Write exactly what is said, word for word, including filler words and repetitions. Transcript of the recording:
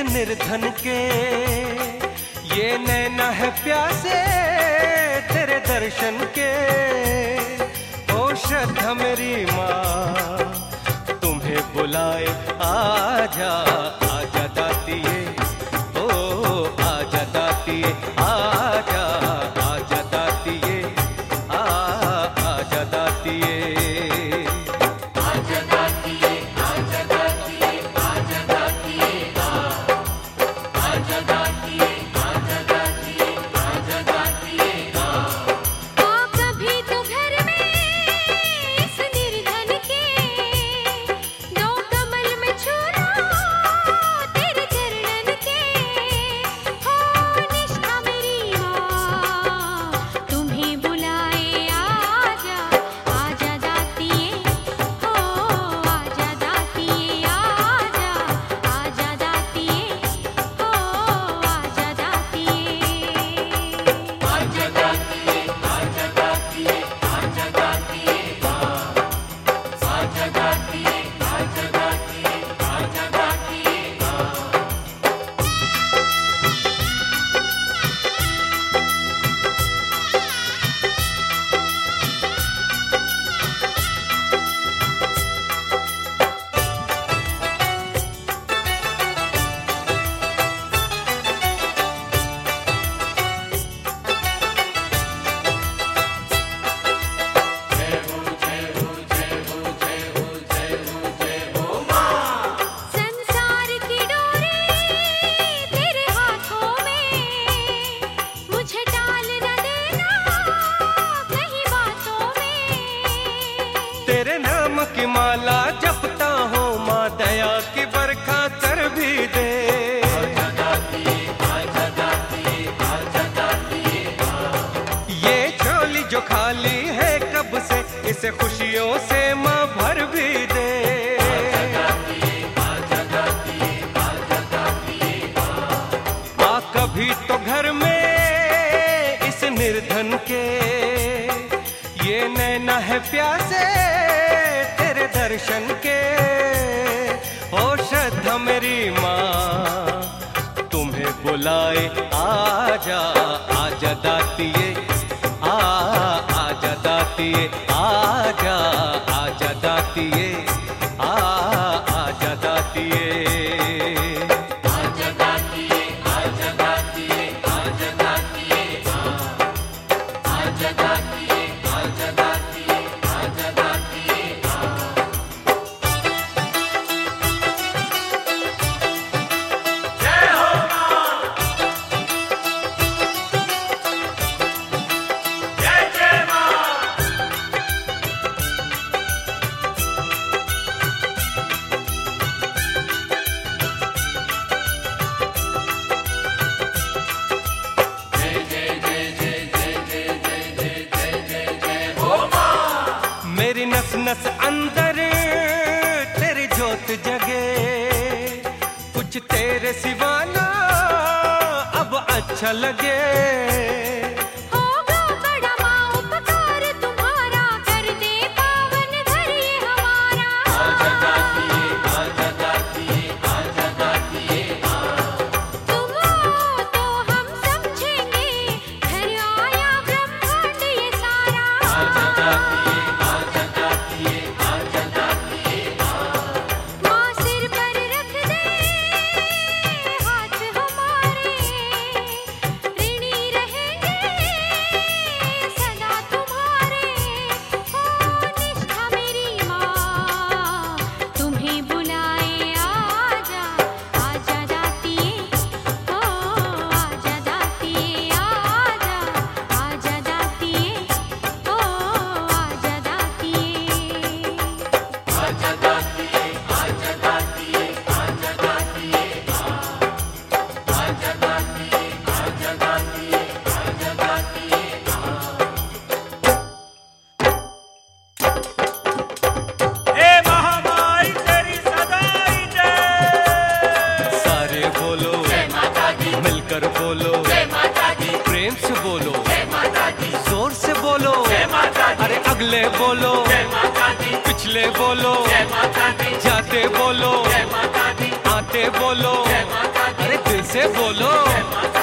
निर्धन के। ये नैना है प्यासे तेरे दर्शन के। ओ श्रद्धा मेरी माँ तुम्हें बुलाए, आजा आजा दातिये, ओ आजा दातिये, आजा आजा दातिये, आ आजा दातिये। तेरे नाम की माला जपता हूँ माँ, दया की बरखा कर भी दे। आजा दातिये, आजा दातिये, आजा दातिये, ये झोली जो खाली है कब से, इसे खुशियों से माँ भर भी दे। आजा दातिये, आजा दातिये, आजा दातिये, आ कभी तो घर में इस निर्धन के। ये नैना है प्यासे तेरे दर्शन के। ओ श्रद्धा मेरी माँ तुम्हें बुलाए, आजा आजा दातिये, आ आजा दातिये, आजा आजा दातिये, आ आजा दातिये। मेरी नस नस अंदर तेरी जोत जगे, कुछ तेरे सिवा ना अब अच्छा लगे। होगा बड़ा माँ उपकार तुम्हारा, कर दे पावन घर ये हमारा। आजा दातिये, आजा दातिये, आजा दातिये, तुम हो तो हम समझेंगे, घर आया ब्रह्मांड ये सारा। आजा दातिये, बोलो, प्रेम से बोलो, जोर से बोलो, अरे अगले बोलो, पिछले बोलो, जाते बोलो, आते बोलो। से बोलो